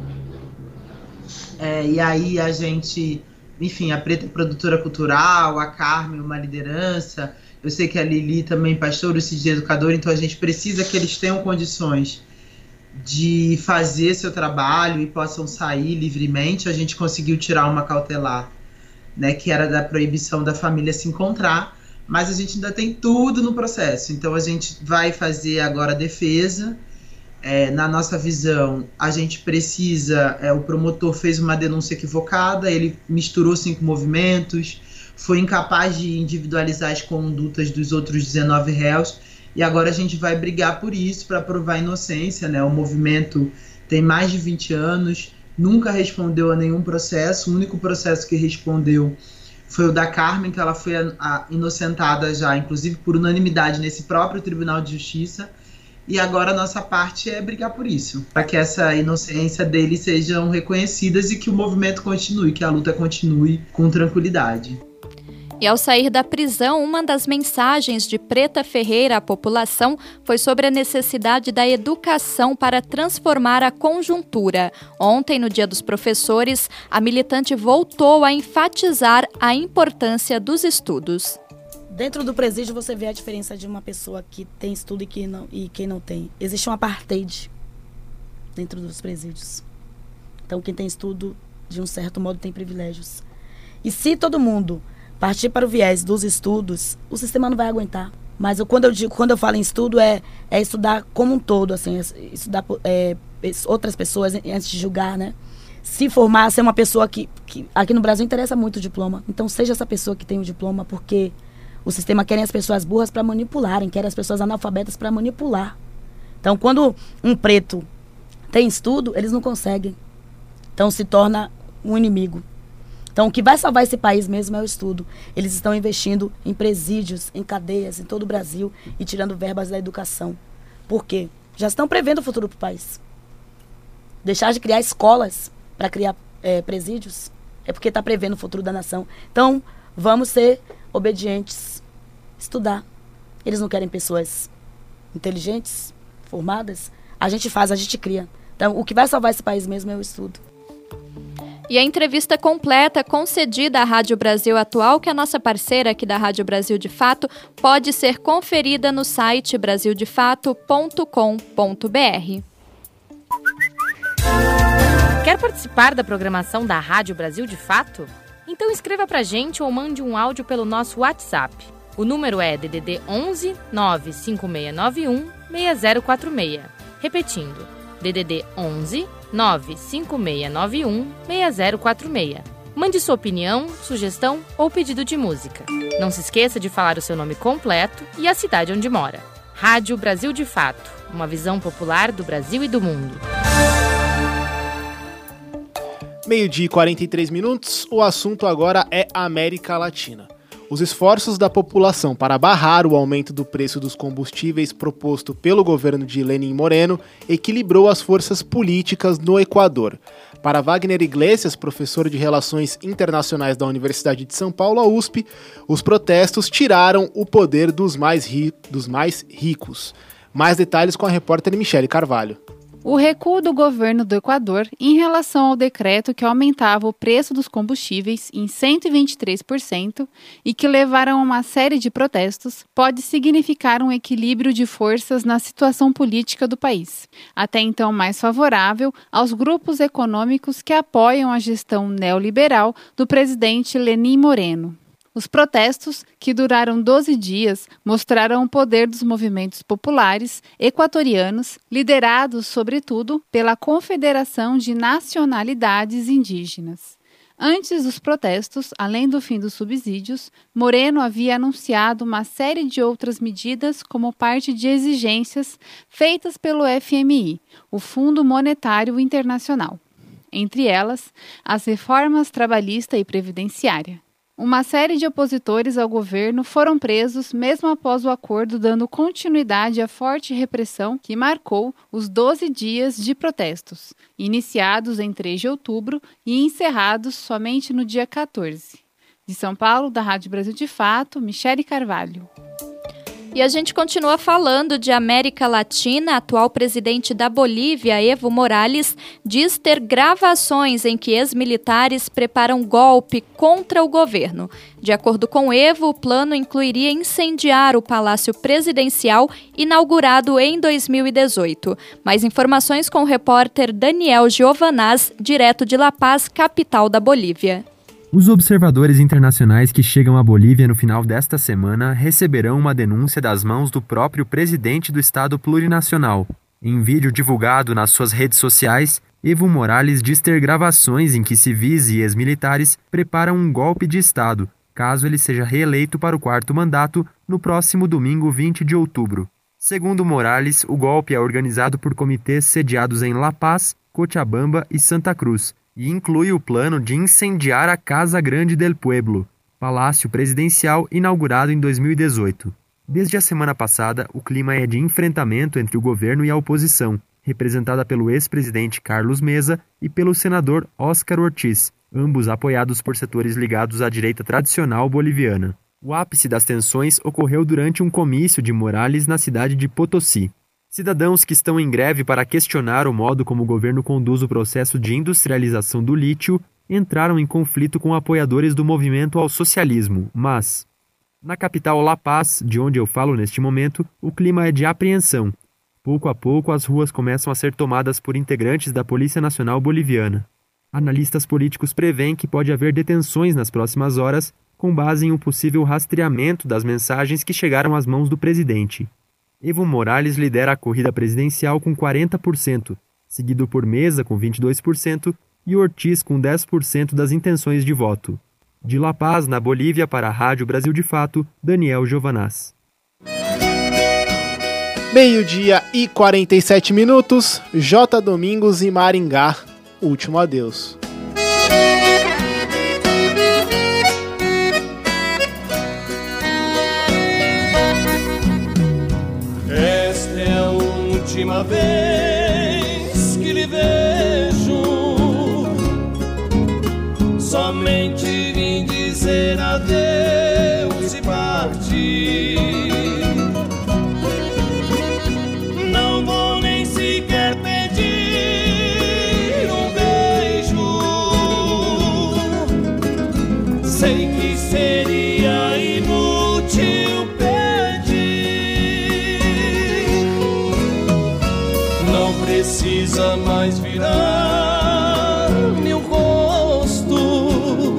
E aí a gente, enfim, a Preta é produtora cultural, a Carmen uma liderança, eu sei que a Lili também pastor, o Sidney educador, então a gente precisa que eles tenham condições de fazer seu trabalho e possam sair livremente. A gente conseguiu tirar uma cautelar, né, que era da proibição da família se encontrar, mas a gente ainda tem tudo no processo. Então a gente vai fazer agora a defesa. Na nossa visão, a gente precisa, o promotor fez uma denúncia equivocada, ele misturou 5 movimentos, foi incapaz de individualizar as condutas dos outros 19 réus, e agora a gente vai brigar por isso, para provar a inocência, né? O movimento tem mais de 20 anos, nunca respondeu a nenhum processo. O único processo que respondeu foi o da Carmen, que ela foi inocentada já, inclusive por unanimidade, nesse próprio Tribunal de Justiça. E agora a nossa parte é brigar por isso, para que essa inocência deles sejam reconhecidas e que o movimento continue, que a luta continue com tranquilidade. E ao sair da prisão, uma das mensagens de Preta Ferreira à população foi sobre a necessidade da educação para transformar a conjuntura. Ontem, no Dia dos Professores, a militante voltou a enfatizar a importância dos estudos. Dentro do presídio você vê a diferença de uma pessoa que tem estudo e quem não tem. Existe um apartheid dentro dos presídios. Então quem tem estudo, de um certo modo, tem privilégios. E se todo mundo partir para o viés dos estudos, o sistema não vai aguentar. Mas quando eu falo em estudo, é estudar como um todo, assim, estudar outras pessoas antes de julgar, né? Se formar, ser uma pessoa que que aqui no Brasil interessa muito o diploma. Então seja essa pessoa que tem o diploma, porque o sistema quer as pessoas burras para manipularem, quer as pessoas analfabetas para manipular. Então quando um preto tem estudo, eles não conseguem. Então se torna um inimigo. Então o que vai salvar esse país mesmo é o estudo. Eles estão investindo em presídios, em cadeias, em todo o Brasil e tirando verbas da educação. Por quê? Já estão prevendo o futuro para o país. Deixar de criar escolas para criar presídios é porque está prevendo o futuro da nação. Então vamos ser obedientes, estudar. Eles não querem pessoas inteligentes, formadas. A gente faz, a gente cria. Então o que vai salvar esse país mesmo é o estudo. E a entrevista completa concedida à Rádio Brasil Atual, que é a nossa parceira aqui da Rádio Brasil de Fato, pode ser conferida no site brasildefato.com.br. Quer participar da programação da Rádio Brasil de Fato? Então escreva pra gente ou mande um áudio pelo nosso WhatsApp. O número é DDD 11 95691 6046. Repetindo, DDD 11 95691 6046. Mande sua opinião, sugestão ou pedido de música. Não se esqueça de falar o seu nome completo e a cidade onde mora. Rádio Brasil de Fato, uma visão popular do Brasil e do mundo. 12h e 43 minutos, o assunto agora é América Latina. Os esforços da população para barrar o aumento do preço dos combustíveis proposto pelo governo de Lenín Moreno equilibrou as forças políticas no Equador. Para Wagner Iglesias, professor de Relações Internacionais da Universidade de São Paulo, a USP, os protestos tiraram o poder dos mais ricos. Mais detalhes com a repórter Michele Carvalho. O recuo do governo do Equador em relação ao decreto que aumentava o preço dos combustíveis em 123% e que levaram a uma série de protestos pode significar um equilíbrio de forças na situação política do país, até então mais favorável aos grupos econômicos que apoiam a gestão neoliberal do presidente Lenín Moreno. Os protestos, que duraram 12 dias, mostraram o poder dos movimentos populares equatorianos, liderados, sobretudo, pela Confederação de Nacionalidades Indígenas. Antes dos protestos, além do fim dos subsídios, Moreno havia anunciado uma série de outras medidas como parte de exigências feitas pelo FMI, o Fundo Monetário Internacional. Entre elas, as reformas trabalhista e previdenciária. Uma série de opositores ao governo foram presos mesmo após o acordo, dando continuidade à forte repressão que marcou os 12 dias de protestos, iniciados em 3 de outubro e encerrados somente no dia 14. De São Paulo, da Rádio Brasil de Fato, Michele Carvalho. E a gente continua falando de América Latina. Atual presidente da Bolívia, Evo Morales, diz ter gravações em que ex-militares preparam golpe contra o governo. De acordo com Evo, o plano incluiria incendiar o Palácio Presidencial, inaugurado em 2018. Mais informações com o repórter Daniel Giovanaz, direto de La Paz, capital da Bolívia. Os observadores internacionais que chegam à Bolívia no final desta semana receberão uma denúncia das mãos do próprio presidente do Estado plurinacional. Em vídeo divulgado nas suas redes sociais, Evo Morales diz ter gravações em que civis e ex-militares preparam um golpe de Estado, caso ele seja reeleito para o 4º mandato no próximo domingo 20 de outubro. Segundo Morales, o golpe é organizado por comitês sediados em La Paz, Cochabamba e Santa Cruz, e inclui o plano de incendiar a Casa Grande del Pueblo, palácio presidencial inaugurado em 2018. Desde a semana passada, o clima é de enfrentamento entre o governo e a oposição, representada pelo ex-presidente Carlos Mesa e pelo senador Óscar Ortiz, ambos apoiados por setores ligados à direita tradicional boliviana. O ápice das tensões ocorreu durante um comício de Morales na cidade de Potosí. Cidadãos que estão em greve para questionar o modo como o governo conduz o processo de industrialização do lítio entraram em conflito com apoiadores do movimento ao socialismo, mas, na capital La Paz, de onde eu falo neste momento, o clima é de apreensão. Pouco a pouco, as ruas começam a ser tomadas por integrantes da Polícia Nacional Boliviana. Analistas políticos prevêem que pode haver detenções nas próximas horas, com base em um possível rastreamento das mensagens que chegaram às mãos do presidente. Evo Morales lidera a corrida presidencial com 40%, seguido por Mesa com 22% e Ortiz com 10% das intenções de voto. De La Paz, na Bolívia, para a Rádio Brasil de Fato, Daniel Giovanaz. 12h47, J. Domingos e Maringá, último adeus. Esta é a última vez que lhe vejo, somente vim dizer adeus e partir. Não vou nem sequer pedir um beijo, sei que seria inútil pedir. Não precisa mais virar meu rosto,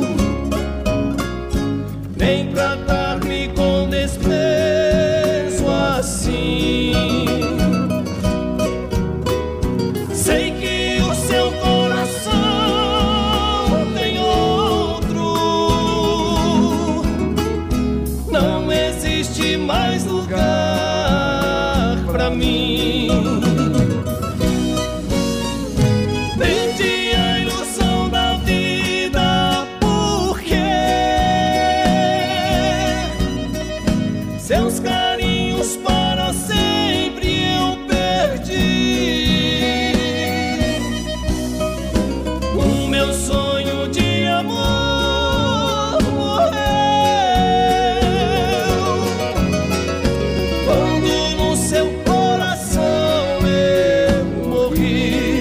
nem tratar-me com desprezo assim. Sei que o seu coração tem outro, não existe mais lugar pra mim. Perdi a ilusão da vida porque seus carinhos para sempre eu perdi. O meu sonho de amor morreu quando no seu coração eu morri.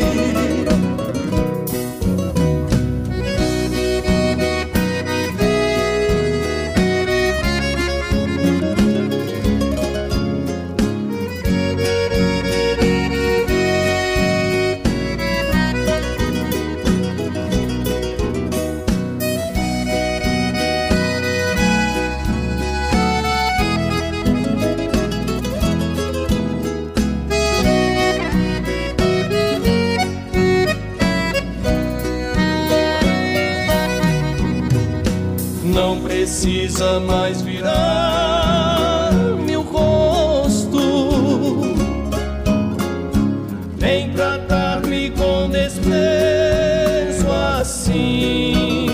Não precisa mais virar meu rosto, nem tratar-me com desprezo assim.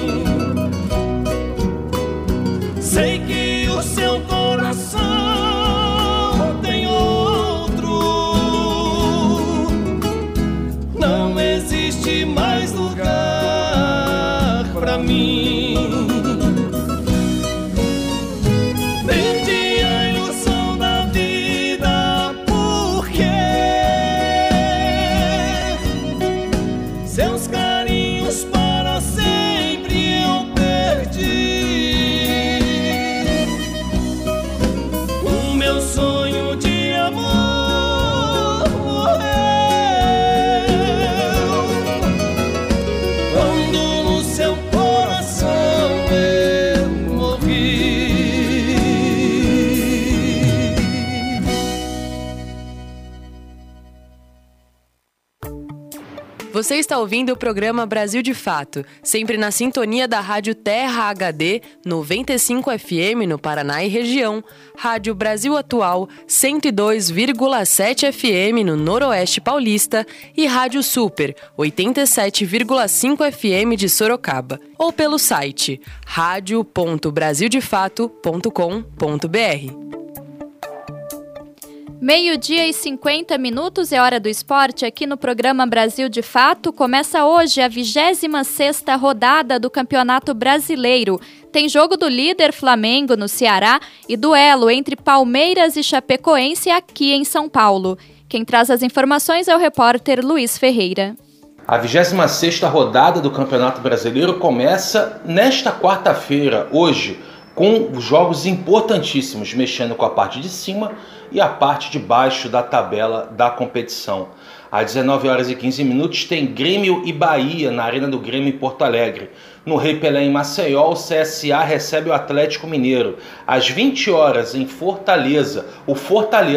Sei que o seu coração tem outro, não existe mais lugar pra mim. Perdi a ilusão da vida porque seus carinhos para sempre eu perdi. O meu sonho de amor morreu quando no seu coração eu morri. Você está ouvindo o programa Brasil de Fato, sempre na sintonia da Rádio Terra HD, 95 FM no Paraná e região, Rádio Brasil Atual, 102,7 FM no Noroeste Paulista e Rádio Super, 87,5 FM de Sorocaba, ou pelo site radio.brasildefato.com.br. 12h50 é hora do esporte aqui no programa Brasil de Fato. Começa hoje a 26ª rodada do Campeonato Brasileiro. Tem jogo do líder Flamengo no Ceará e duelo entre Palmeiras e Chapecoense aqui em São Paulo. Quem traz as informações é o repórter Luiz Ferreira. A 26ª rodada do Campeonato Brasileiro começa nesta quarta-feira, hoje, com jogos importantíssimos, mexendo com a parte de cima e a parte de baixo da tabela da competição. Às 19h15 tem Grêmio e Bahia na Arena do Grêmio em Porto Alegre. No Rei Pelé em Maceió, o CSA recebe o Atlético Mineiro. Às 20h em Fortaleza, o Fortaleza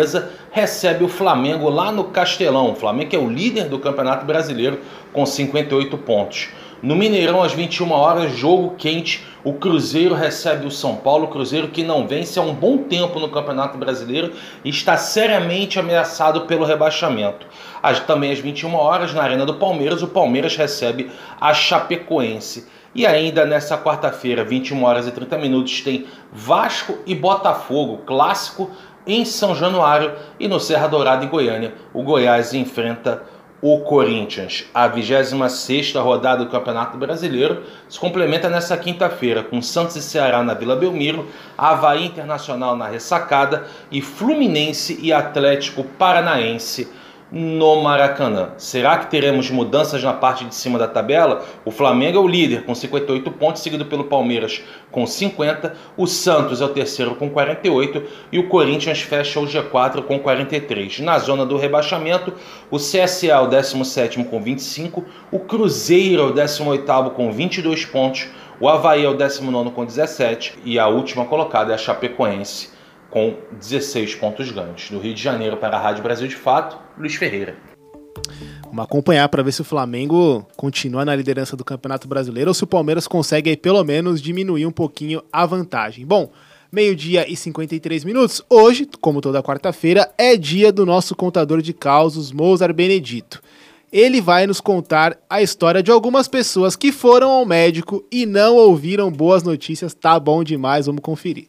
recebe o Flamengo lá no Castelão. O Flamengo que é o líder do Campeonato Brasileiro com 58 pontos. No Mineirão, às 21 horas, jogo quente, o Cruzeiro recebe o São Paulo. O Cruzeiro que não vence há um bom tempo no Campeonato Brasileiro e está seriamente ameaçado pelo rebaixamento. Também às 21 horas, na Arena do Palmeiras, o Palmeiras recebe a Chapecoense. E ainda nessa quarta-feira, 21 horas e 30 minutos, tem Vasco e Botafogo, clássico em São Januário. E no Serra Dourada, em Goiânia, o Goiás enfrenta o Corinthians. A 26ª rodada do Campeonato Brasileiro se complementa nessa quinta-feira com Santos e Ceará na Vila Belmiro, Avaí Internacional na Ressacada e Fluminense e Atlético Paranaense no Maracanã. Será que teremos mudanças na parte de cima da tabela? O Flamengo é o líder com 58 pontos, seguido pelo Palmeiras com 50, o Santos é o terceiro com 48 e o Corinthians fecha o G4 com 43. Na zona do rebaixamento, o CSA é o 17º com 25, o Cruzeiro é o 18º com 22 pontos, o Avaí é o 19º com 17 e a última colocada é a Chapecoense com 16 pontos ganhos. Do Rio de Janeiro para a Rádio Brasil de Fato, Luiz Ferreira. Vamos acompanhar para ver se o Flamengo continua na liderança do Campeonato Brasileiro ou se o Palmeiras consegue aí, pelo menos diminuir um pouquinho a vantagem. Bom, 12h53. Hoje, como toda quarta-feira, é dia do nosso contador de causos, Mozart Benedito. Ele vai nos contar a história de algumas pessoas que foram ao médico e não ouviram boas notícias. Tá bom demais, vamos conferir.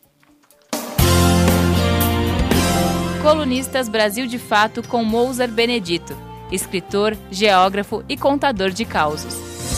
Colunistas Brasil de Fato com Mozart Benedito, escritor, geógrafo e contador de causos.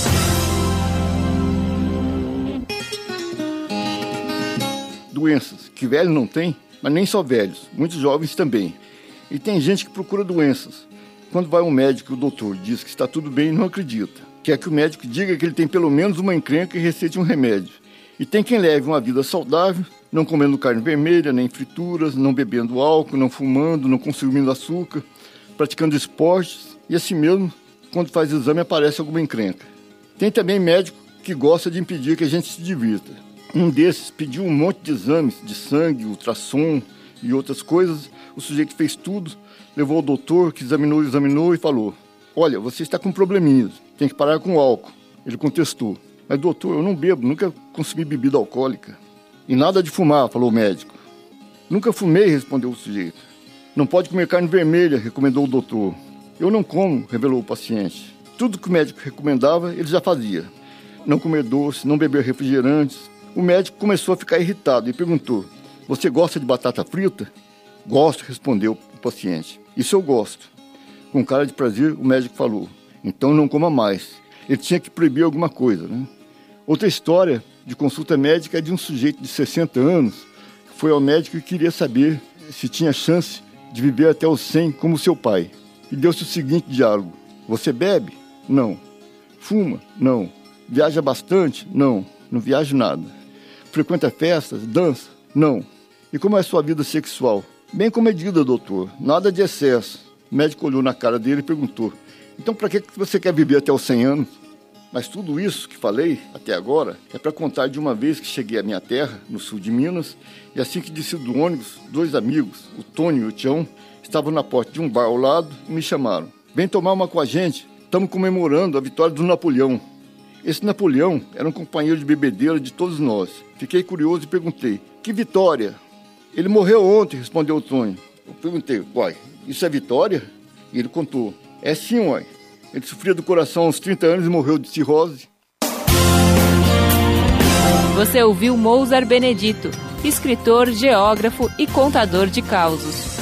Doenças que velhos não têm, mas nem só velhos, muitos jovens também. E tem gente que procura doenças. Quando vai um médico e o doutor diz que está tudo bem, não acredita. Quer que o médico diga que ele tem pelo menos uma encrenca e receite um remédio. E tem quem leve uma vida saudável, não comendo carne vermelha, nem frituras, não bebendo álcool, não fumando, não consumindo açúcar, praticando esportes, e assim mesmo, quando faz exame, aparece alguma encrenca. Tem também médico que gosta de impedir que a gente se divirta. Um desses pediu um monte de exames de sangue, ultrassom e outras coisas. O sujeito fez tudo, levou ao doutor, que examinou e falou: olha, você está com probleminhas, tem que parar com o álcool. Ele contestou: mas doutor, eu não bebo, nunca consumi bebida alcoólica. E nada de fumar, falou o médico. Nunca fumei, respondeu o sujeito. Não pode comer carne vermelha, recomendou o doutor. Eu não como, revelou o paciente. Tudo que o médico recomendava, ele já fazia. Não comer doce, não beber refrigerantes. O médico começou a ficar irritado e perguntou: você gosta de batata frita? Gosto, respondeu o paciente. Isso eu gosto. Com cara de prazer, o médico falou: então não coma mais. Ele tinha que proibir alguma coisa, né? Outra história de consulta médica é de um sujeito de 60 anos que foi ao médico e queria saber se tinha chance de viver até os 100 como seu pai. E deu-se o seguinte diálogo: você bebe? Não. Fuma? Não. Viaja bastante? Não. Não viajo nada. Frequenta festas? Dança? Não. E como é a sua vida sexual? Bem comedida, doutor. Nada de excesso. O médico olhou na cara dele e perguntou: então para que você quer viver até os 100 anos? Mas tudo isso que falei até agora é para contar de uma vez que cheguei à minha terra, no sul de Minas, e assim que desci do ônibus, dois amigos, o Tônio e o Tião, estavam na porta de um bar ao lado e me chamaram. Vem tomar uma com a gente, estamos comemorando a vitória do Napoleão. Esse Napoleão era um companheiro de bebedeira de todos nós. Fiquei curioso e perguntei: que vitória? Ele morreu ontem, respondeu o Tônio. Eu perguntei: uai, isso é vitória? E ele contou: é sim, uai. Ele sofria do coração há uns 30 anos e morreu de cirrose. Você ouviu Mozart Benedito, escritor, geógrafo e contador de causos.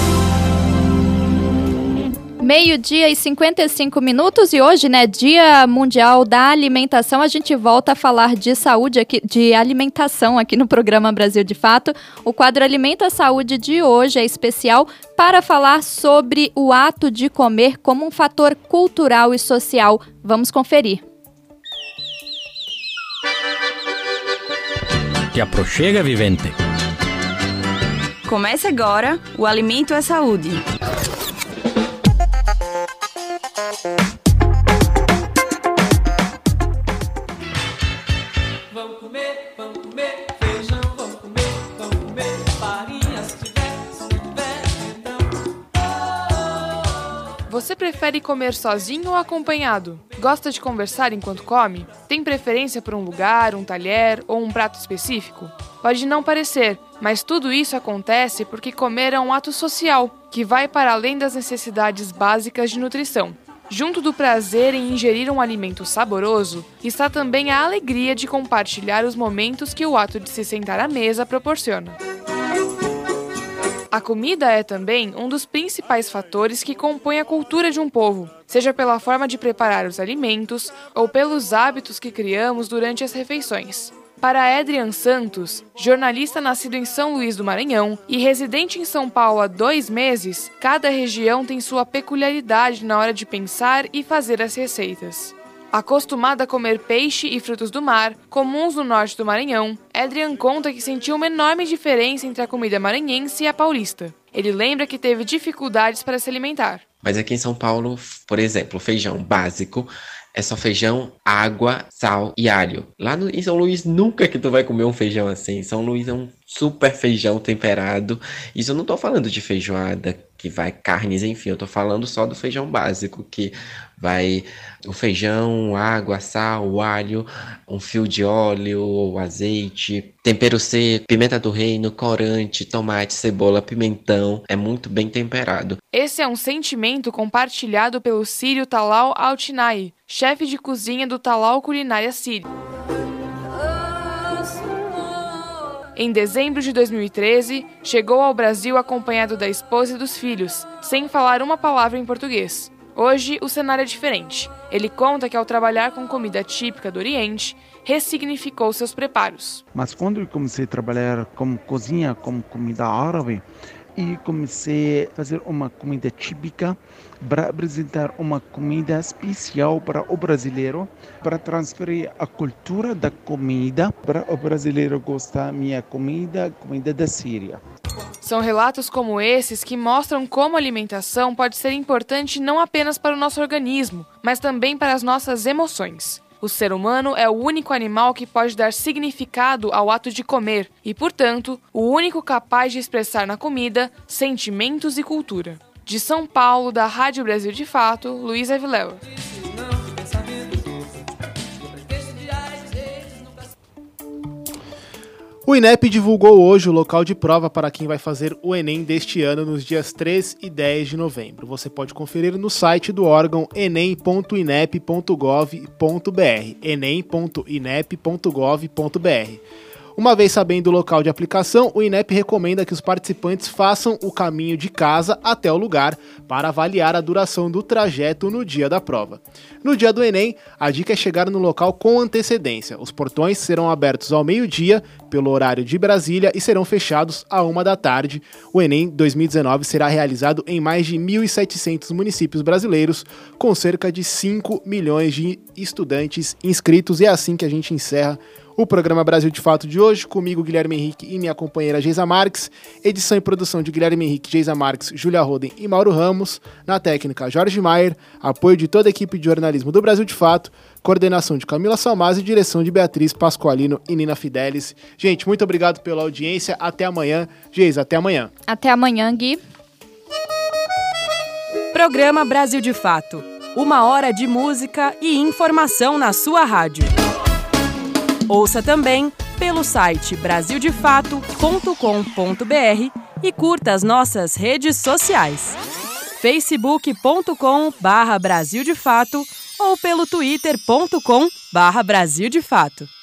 12h55 e hoje, né, Dia Mundial da Alimentação, a gente volta a falar de saúde aqui, de alimentação aqui no programa Brasil de Fato. O quadro Alimenta a Saúde de hoje é especial para falar sobre o ato de comer como um fator cultural e social. Vamos conferir. Te aproxega, vivente. Comece agora o Alimento é Saúde. Vamos comer feijão, vamos comer farinha, se tiver, então Você prefere comer sozinho ou acompanhado? Gosta de conversar enquanto come? Tem preferência por um lugar, um talher ou um prato específico? Pode não parecer, mas tudo isso acontece porque comer é um ato social, que vai para além das necessidades básicas de nutrição. Junto do prazer em ingerir um alimento saboroso, está também a alegria de compartilhar os momentos que o ato de se sentar à mesa proporciona. A comida é também um dos principais fatores que compõem a cultura de um povo, seja pela forma de preparar os alimentos ou pelos hábitos que criamos durante as refeições. Para Adrian Santos, jornalista nascido em São Luís do Maranhão e residente em São Paulo há 2 meses, cada região tem sua peculiaridade na hora de pensar e fazer as receitas. Acostumada a comer peixe e frutos do mar, comuns no norte do Maranhão, Adrian conta que sentiu uma enorme diferença entre a comida maranhense e a paulista. Ele lembra que teve dificuldades para se alimentar. Mas aqui em São Paulo, por exemplo, feijão básico é só feijão, água, sal e alho. Lá em São Luís, nunca que tu vai comer um feijão assim. São Luís é um super feijão temperado. Isso eu não tô falando de feijoada, que vai carnes, enfim. Eu tô falando só do feijão básico, que vai o feijão, água, sal, alho, um fio de óleo, azeite, tempero seco, pimenta do reino, corante, tomate, cebola, pimentão. É muito bem temperado. Esse é um sentimento compartilhado pelo sírio Talal Altinai, chefe de cozinha do Talal Culinária Sírio. Em dezembro de 2013, chegou ao Brasil acompanhado da esposa e dos filhos, sem falar uma palavra em português. Hoje, o cenário é diferente. Ele conta que ao trabalhar com comida típica do Oriente, ressignificou seus preparos. Mas quando eu comecei a trabalhar com cozinha, com comida árabe, e comecei a fazer uma comida típica para apresentar uma comida especial para o brasileiro, para transferir a cultura da comida para o brasileiro gostar da minha comida da Síria. São relatos como esses que mostram como a alimentação pode ser importante não apenas para o nosso organismo, mas também para as nossas emoções. O ser humano é o único animal que pode dar significado ao ato de comer e, portanto, o único capaz de expressar na comida sentimentos e cultura. De São Paulo, da Rádio Brasil de Fato, Luísa Vilela. O INEP divulgou hoje o local de prova para quem vai fazer o Enem deste ano nos dias 3 e 10 de novembro. Você pode conferir no site do órgão enem.inep.gov.br, enem.inep.gov.br. Uma vez sabendo o local de aplicação, o INEP recomenda que os participantes façam o caminho de casa até o lugar para avaliar a duração do trajeto no dia da prova. No dia do Enem, a dica é chegar no local com antecedência. Os portões serão abertos ao meio-dia, pelo horário de Brasília, e serão fechados à 13h. O Enem 2019 será realizado em mais de 1.700 municípios brasileiros, com cerca de 5 milhões de estudantes inscritos. E é assim que a gente encerra o programa Brasil de Fato de hoje, comigo Guilherme Henrique e minha companheira Geisa Marques, edição e produção de Guilherme Henrique, Geisa Marques, Júlia Roden e Mauro Ramos, na técnica Jorge Maier, apoio de toda a equipe de jornalismo do Brasil de Fato, coordenação de Camila Salmaz e direção de Beatriz Pasqualino e Nina Fidelis. Gente, muito obrigado pela audiência, até amanhã. Geisa, até amanhã. Até amanhã, Gui. Programa Brasil de Fato, 1 hora de música e informação na sua rádio. Ouça também pelo site brasildefato.com.br e curta as nossas redes sociais. facebook.com/Brasil de Fato ou pelo twitter.com/Brasil de Fato.